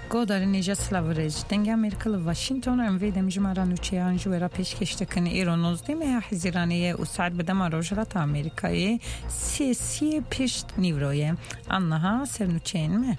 Godar Nija Slavrij Denga Merkel Washington اموی دمجمارا نوچیان جویرا پیشکش تکن ایران 19 ماه حزیرانیه و ساعت بدم روجرات آمریکایی سی پیشت نیورویه آنها سرنوچین مه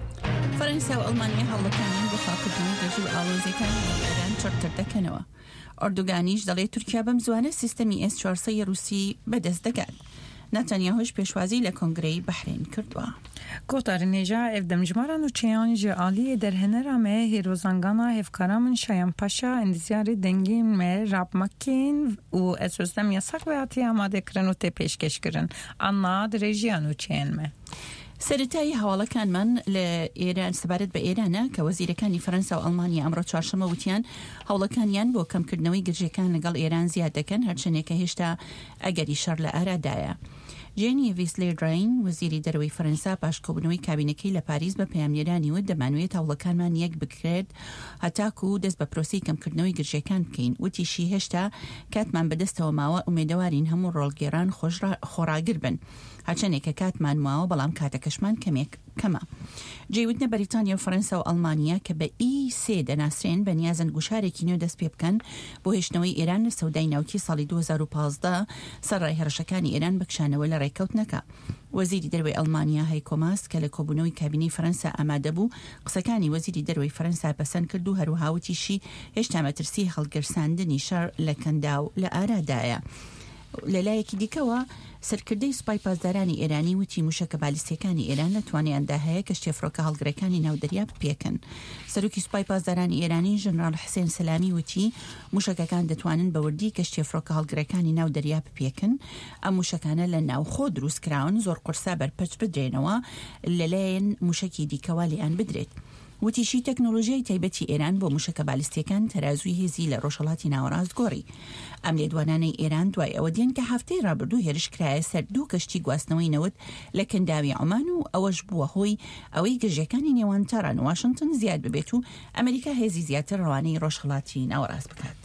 فرنسا و ألمانيا هەوڵەکانیان بۆ خاکردنی گەژی و ئاڵۆزیەکانی ئێران چڕتر دەکەنەوە. ئەردوگانیش دەڵێت تورکیا بەم زوانە سیستەمی S-400 رووسی بەدەست دەگات. نەتەنیاهوش پێشوازی لە کۆنگرەی بەحرین کردووە. گوتار نیجا اف دمجمارا نوچیان جالی درهنرا مه هیروزانگانا هفکارامن شایان پاشا اندزیاری دنگین مه راب مکین و اسوزدم یاساق و آتی آماده کرن و تی پیشکش کرن. آنها درجیان نوچیان مه. سەرەتایی هەواڵەکانمان لە ئێران سەبارەت بە ئێرانە کە وەزیرەکانی فەرەنسا و ئەڵمانیا ئەمڕۆ چوارشەمە وتیان هەوڵەکانیان بۆ کەمکردنەوەی گرژەکان لەگەڵ ئێران زیاد دەکەن هەرچەندێک کە هێشتا ئەگەری شەڕ لە ئارادایە. جێنی ویسلێردراین وەزیری دەرەوەی فەرەنسا پاشکۆبوونەوەی کابینەکەی لە پاریس بە پەیامنێرانی وت دەمانوێت هەوڵەکانمان یەک بکرێت هەتاکو و دەست بە پرۆسی کەمکردنەوەی گرژەکان بکەین. وتیشی هێشتا کاتمان بەدەستەوە ماوە ئومێدەوارین هەموو ڕۆڵگێران خۆراگر بن هەرچەندێک کە کاتمان ماوە بەڵام کاتەکەشمان کەمە. جێوتنە بەریتانیا و فەرەنسا و ئەڵمانیا کە بە E3 دەناسرێن بە نیازن گوشارێکی نوێ دەست پێ بکەن بۆ هێشتنەوەی ئێران لە سەودای ناوکی ساڵی 2015 سەرڕای هەرشەکانی ئێران بکشانەوە لە ڕێکەوتنەکە. وەزیری دەرەوەی ئەڵمانیا هایکۆ ماس کە لە کۆبوونەوەی کابینەی فەرەنسا ئامادە بوو قسەکانی وەزیری دەرەوەی فەرەنسا پەسەند کرد و هەروەها وتیشی هێشتا مەترسی هەڵگرساندنی شەڕ لە کەنداو لە ئارادایە. لەلایەکی دیکەوە سەرکردەی سوپای پاسدارانی ئێرانی وتی موشەکە بالیستیەکانی ئێران لەتوانیاندا هەیە کە شتێفڕۆکە هەڵگرەکانی ناودەریا بپێکن. سەرۆکی سوپای پاسدارانی ئێرانی ژنرال حسێن سەلامی وتی موشەکەکان دەتوانن بەوردی کە شتێفڕۆکە هەڵگرەکانی ناودەریا بپێکن. ئەم موشەکانە لە ناوخۆ دروستکراون زۆر قورسا بەرپەچ بدرێنەوە لەلایەن موشەکی دیکەوە لێیان بدرێت. وتیشی تەکنۆلۆژیای تایبەتی ئێران بۆ موشەکە بالیستیەکان تەرازوی هێزی لە ڕۆژهەڵاتی ناوەڕاست گۆڕی. ئەم لێدوانانەی ئێران دوای ئەوە دێن کە هەفتەی ڕابردوو هێرشکرایە سەر 2 کەشتی گواستنەوەی نەوت لە کەنداوی عومان و ئەوەش بووە هۆی ئەوەی گەژیەکانی نێوان تەڕان و واشنگتن زیاد ببێت و ئەمریکا هێزی زیاتر ڕەوانەی ڕۆژهەڵاتی ناوەڕاست بکات.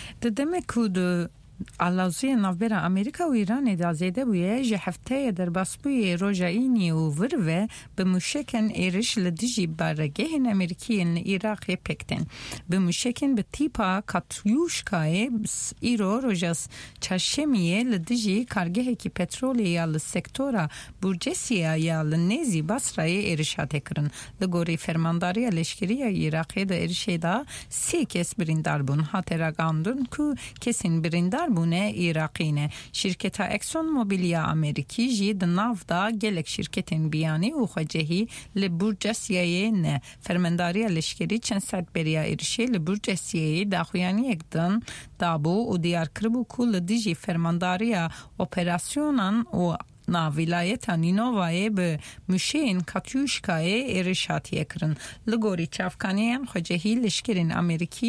علازی نوبر امریکا و ایران دازیده بویه جه هفته در باسپوی روجاینی و وروه به موشکن ایرش لدیجی بارگه امریکی ایراق پکتن به موشکن به تیپا کاتیوشکای ایرو روجاس چشمیه لدیجی کارگه کی پترول یا لسکتورا بورجسیا یا لنزی بصرای ایرشات کرن لگوری فرمانداری لشکری ایراقی دا ایرشیدا 3 کس بریندار بون هاتراگاندون کو کسین بریندار bune İrakine. Şirketa Exxon Mobil Ameriki jid navda gelek şirketin biyani u xecehi li burcesiye ne fermendariya leşkeri çen sert beriya irişi li burcesiye daxuyani ekdan dabu u diyar kırbu kul diji fermendariya operasyonan u na vilayeta Ninova'ya به مشین کاتیوشکای ارشاتیه کرن لگوری چافکانیان خجهی لشکرین امریکی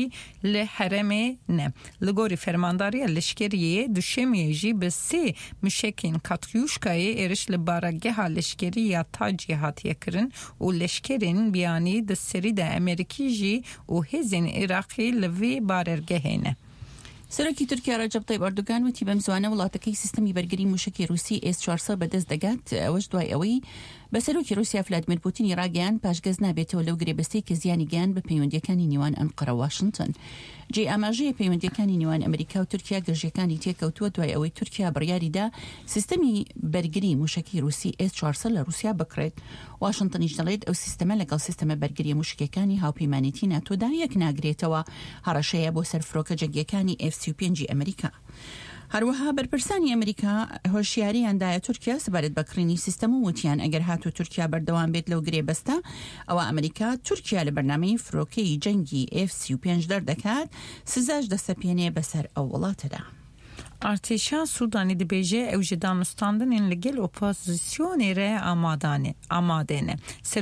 لحرمه نه لگوری فرمانداری لشکریه دوشمیجی به 3 مشکین کاتیوشکای ارش لبارگه لشکری یا تاجی هاتیه کرن و لشکرین بیانی ده سری ده امریکی جی و هزین عراقی لوی باررگه نه. سەرۆکی تورکیا ڕەجەب تایب ئەردوگان وتی بەم زوانە وڵاتەکەی سیستەمی بەرگری موشکی رووسی S-400 بەدەست دەگات. ئەوەش دوای ئەوەی بە سەرۆکی رووسیا ڤلادیمیر پوتینی ڕاگەیان پاشگەز نابێتەوە لەو گرێبەستەی کە زیانی گەیان بە پەیوەندیەکانی نێوان ئەنقەرە و واشنگتن. جێ ئاماژەیە پەیوەندیەکانی نێوان ئەمریکا و تورکیا گەژیەکانی تێکەوتووە دوای ئەوەی تورکیا بڕیاریدا سیستەمی بەرگری موشکی رووسی S-400 لە رووسیا بکرێت. واشنگتنیش دەڵێت ئەو سیستەمە لەگەڵ سیستەمە بەرگری موشکەکانی هاوپەیمانیتی ناتۆدا یەک ناگرێتەوە هەڕەشەیە بۆ سەر فرۆکە جەنگیەکانی F-35 ئەمریکا. هەروەها بەرپرسانی ئەمریکا هۆشیاریاندایە تورکیا سەبارەت بە کڕینی سیستەم و وتیان ئەگەر هاتوو تورکیا بەردەوام بێت لەو گرێبەستە ئەوە ئەمریکا تورکیا لە بەرنامەی فرۆکەی جەنگی F-35 دەردەکات سزاش دەسەپێنێ بەسەر ئەو وڵاتەدا. ارتشا سودانی دبیجه اوجدانستاندن این لگل اپوزیسیونی ره آماده نه.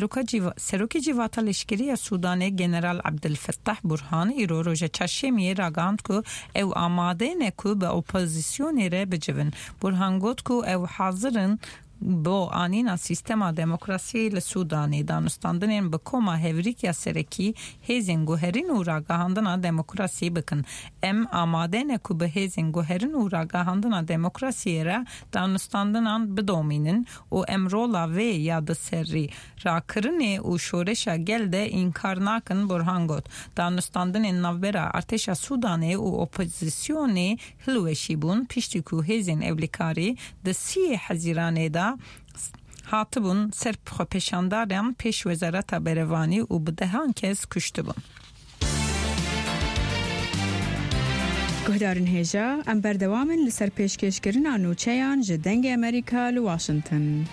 سروک جیواتا لشکری سودانی جنرال عبدالفتاح برهان ایرو روژه چشمی راگاند که او آماده نه که به اپوزیسیونی ره بجون. برهان گفت که او حاضرن با آنینا سیستما دموکراسی لسودانی دانستاندنین بکوما هوریکیا سرکی هیزین گوهرین و راگاهاندنا دموکراسی بکن ام آماده نکو به هیزین گوهرین و راگاهاندنا دموکراسی را دانستاندنان بدومینن و امرولا و یاد سری را کرنه و شورشا گلده انکار ناکن برهان گوت دانستاندنین نوبرا ارتشا سودانی و اپوزیسیونی هلوشی بون پشتی کو هیزین اولیکاری ده 30 حزیرانه دا هاتبون سرپ خو پیشاندارم پیش وزارت بروانی و بدهان کس کشته بون. گهدارن هجا ام بردوامن لسر پیشکش کرن آنوچهان جدنگ امریکا لواشنطن.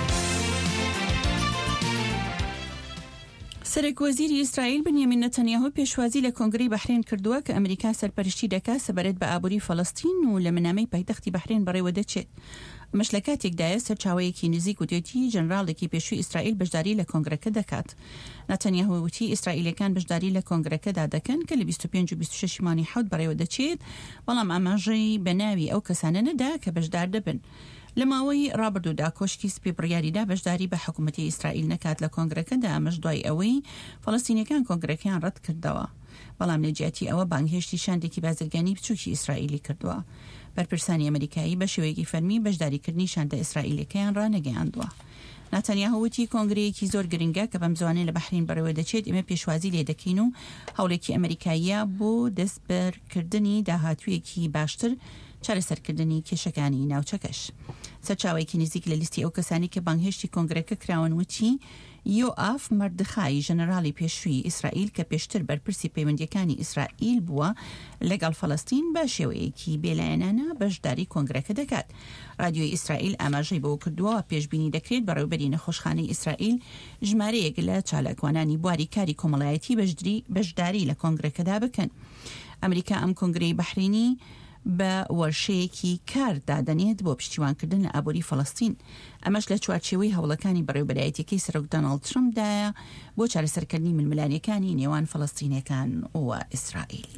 سرک وزیری اسرائیل بنیامین نتانیاهو پیشوازی لکنگری بحرین کردووە کە ئەمریکا سەرپەرشتی دەکات سەبارەت بە ئابووری فەڵەستین و لە منامەی پایتەختی بەحرین بەڕێوە دەچێت. ئەمەش لە کاتێکدایە سەرچاوەیەکی نزیک وتێتی جەنرالێکی پێشووی ئیسرائیل بەشداری لە کۆنگرەکە دەکات. نەتانیاهو وتی ئیسرائیلەکان بەشداری لە کۆنگرەکەدا دەکەن کە لە 25 و 26 مانگی حەوت بەڕێوە دەچێت بەڵام ئاماژەی بەناوی ئەو کەسانە نەدا کە بەشدار دەبن. لەماوەی ڕابردوودا کۆشکی سپی بڕیاریدا بەشداری بە حکوومەتی ئیسرائیل نەکات لە کۆنگرەکەدا ئەمەش دوای ئەوەی فەڵەستینیەکان کۆنگرەکەیان ڕەت کردەوە. بەڵام لە جیاتی ئەوە بانگهێشتی شاندێکی بازرگانی بچووکی ئیسرائیلی کردووە. بەرپرسانی ئەمریکایی بە شێوەیەکی فەرمی بەشداریکردنی شاندە ئیسرائیلەکەیان ڕانەگەیاندووە. ناتانیاهو وتی کۆنگرەیەکی زۆر گرنگە کە بەم زوانەیە لە بەحرین بەڕێوە دەچێت ئێمە پێشوازی لێ دەکەین و هەوڵێکی ئەمریکاییە بۆ دەستبەرکردنی داهاتوویەکی باشتر چارەسەرکردنی کێشەکانی ناوچەکەش. سەرچاوێکی نزیک لە لیستی ئەو کەسانی کە بانگهێشتی کۆنگرەکە کراون وتی یۆئاف مەردخای ژەنەراڵی پێشووی ئیسرائیل کە پێشتر بەرپرسی پەیوەندیەکانی ئیسرائیل بووە لەگەڵ فەڵەستین بە شێوەیەکی بێلایەنانە بەشداری کۆنگرەکە دەکات. رادیۆی ئیسرائیل ئاماژەی بەوە کردووە پێشبینی دەکرێت بەڕێوەبەری نەخۆشخانەی ئیسرائیل ژمارەیەک لە چالاکوانانی بواری کاری کۆمەڵایەتی بەشداری لە کۆنگرەکەدا بکەن. ئەمریکا ئەم کۆنگرەی بەحرینی بە وەرشەیەکی کار دادەنێت بۆ پشتیوانکردن لە ئابووری فەڵەستین. ئەمەش لە چوارچێوەی هەوڵەکانی بەڕێوەبەرایەتیەکەی سەرۆک دۆناڵد ترەمپدایە بۆ چارەسەرکردنی ململانیەکانی نێوان فەڵەستینیەکان و ئیسرائیل.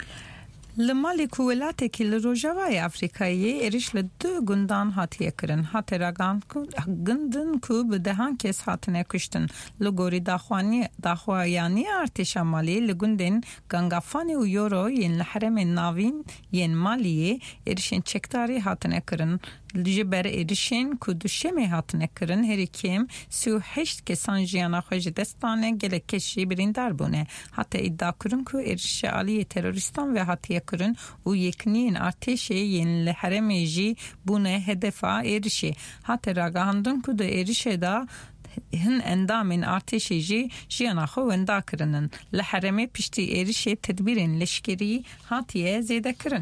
لمالی کوولاتێکی لە ڕۆژاوای ئەفریقایی ئێریش لە 2 گوندان هاتیە کردن هاتێراگان گندن کو بدەهان کێس هاتنێ کوشتن لە گۆری داخوایانی ئارتێشا مالی لە گوندên گەنگافانê û یۆرۆ yên li herêmên navîn yên Maliyê êrişên çekdarî hatine kirin ji ber êrişên ku duşemê hatine kirin herî kêm 38 kesan jiyana xwe ji dest dane gelek kes jî birîndar bûne. Heta îddia kirin ku êrişa aliyê terorîstan ve hatiye kirin û yekniyên artêşê yên li herêmê jî bûne hedefa êrişê. Hate ragahandin ku di êrişê da hin endamên artêşê jî jiyana xwe wenda kirinin. Li herêmê piştî êrişê tedbîrên leşkerî hatiye zêde kirin.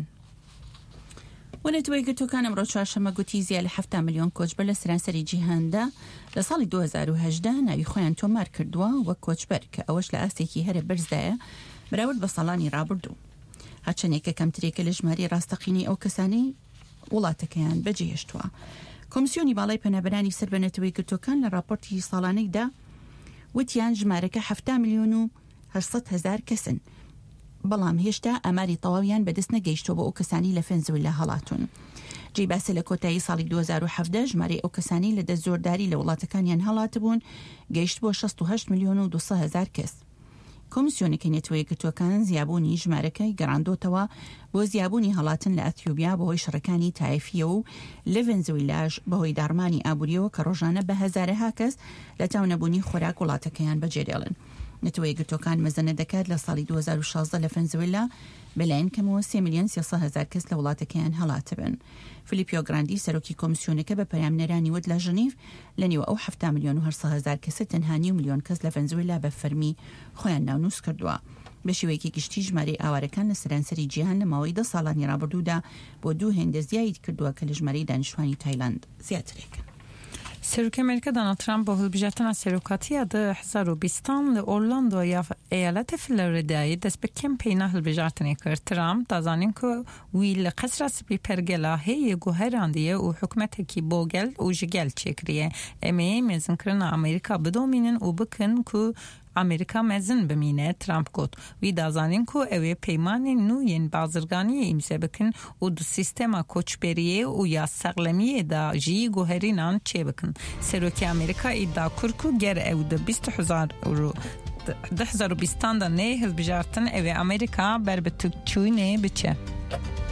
ونەتوەی گرتوەکان ئەمڕۆ چوارشەممە گوتی زیاد لە 7 ملیۆن کۆچبەر لە سەرانسەری جیهاندا لە ساڵی 2018 ناوی خۆیان تۆمار کردووە وەک کۆچبەر کە ئەوەش لە ئاستێکی هەرە بەرزدایە بەراورد بە ساڵانی ڕابردوو. هەرچەندێکە کەمترێکە لە ژماری ڕاستەقینی ئەو کەسانەی وڵاتەکەیان بەجێهێشتووە. کۆمسیۆنی باڵای پەنابەرانی سەر بە نەتەوەی گرتوەکان لە راپۆرتی ساڵانەیدا وتیان ژمارەکە 7 ملیۆن و 800 هەزار کەسن. بەڵام هێشتا ئەماری تەواویان بەدەست نەگەیشتۆ بۆ ئەو کەسانی لە ڤێنزوێلا هەڵاتون. جێی باسە لە کۆتایی ساڵی 2017 ژمارەی ئەو کەسانی لە دەست زۆرداری لە وڵاتەکانیان هەڵاتبوون گەیشت بۆ 68 ملیۆن و 200 هەزار کەس. کۆمسیۆنەکەی نێتوەیە گرتوەکان زیابوونی ژمارەکەی گەڕاندۆتەوە بۆ زیابوونی هەڵاتن لە ئەتیۆبیا بەهۆی شەڕەکانی تایفیە و لە ڤێنزوێلاش بەهۆی دارمانی ئابووریەوە کە ڕۆژانە بە هەزارەها کەس لە تاونەبوونی خۆراک وڵاتەکەیان بەجێدێڵن. نەتەوەی گرتوەکان مەزەنە دەکات لە ساڵی 2016 لە ڤێنزوێلا بەلایەن کەمەوە 3 ملیۆن 300 هەزار کەس لە وڵاتەکەیان هەڵاتبن. فلیپیۆ گراندی سەرۆکی کۆمسیۆنەکە بە پەیامنەرانی وت لە ژنیڤ لە نێوە ئەو 7 ملیۆن و 800 هەزار کەسە تەنها 9 ملیۆن کەس لە ڤێنزوێلا بە فەرمی خۆیان ناونووس کردووە. بە شێوەیەکی گشتی ژمارەی ئاوارەکان لە سەرانسەری جیهان لە ماوەی 10 ساڵانی ڕابردوودا بۆ 2 هێندە زیاد کردووە کە لە ژمارەی دانیشتوانی تایلاند زیاترێکن. سەرۆکی ئەمریکا دۆناڵد ترامپ بۆ هەڵبژاردنە سەرۆکاتیە 2020 لە ئۆرلاندۆ یا ئەیالەتە فلۆریدای دەست بە کەمپێنە هەڵبژاردنی کرد. ترامپ دەزانین کە وی لە قەسرا سپی پەرگەلا هەیە گوهەراندیە و حکومەتێکی بۆگەل و ژگەل چێکریە. ئەمێ مێزنکردنە ئەمریکا بدۆمینن و بکن کو امریکا مزن بمینه ترامپ گوت وی دازانین کو اوی پیمان نو ین بازرگانی امسه بکن و دو سیستما کوچبریه و یا سقلمیه دا جی گوهرینان چه بکن سروکی امریکا ایدا کرکو گر او دا 20,000 رو 2020 دا نه هز بجارتن اوی امریکا بر بتوچوی نه بچه